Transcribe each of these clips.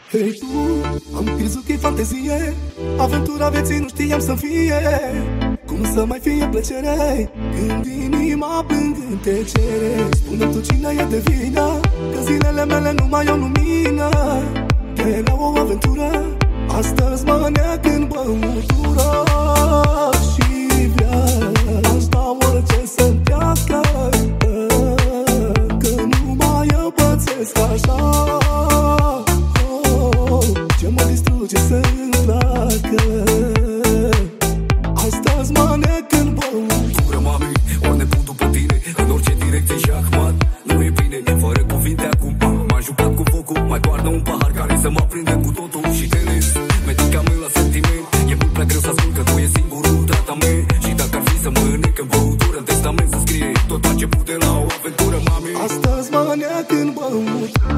Hei tu, am crezut că e fantezie, aventura vieții nu știam să fie. Cum să mai fie plăcere când inima plângând te cere? Spune-mi tu cine e de vină, că zilele mele nu mai au lumină. Că era o aventură, astăzi mă neac în băutură. Și vreau asta orice să-mi treacă, că nu mai eu pățesc așa. Ce mă distruge să-mi placă, astăzi mă neac în băutură. Mami, ori ne pun după tine, în orice direcție șahmat. Nu e bine, fără cuvinte acum. M-am jucat cu focul, mai toarnă un pahar care să mă prinde cu totul. Și tenis, medicament la sentiment. E mult prea greu să ascult că tu e singurul tratament. Și dacă ar fi să mă înnec în băutură, în testament să scrie tot a început de la o aventură, mami. Astăzi mă neac în băutură.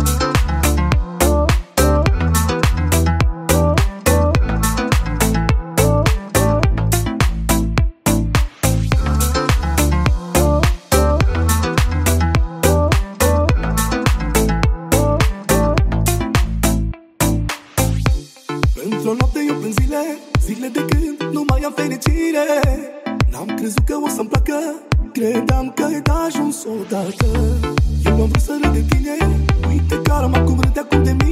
Într-o noapte eu plâng zile, zile de când nu mai am fericire. N-am crezut că o să-mi placă, credeam că e de ajuns odată. Eu am vrut să râd de tine, uite că acum râde acum de mine.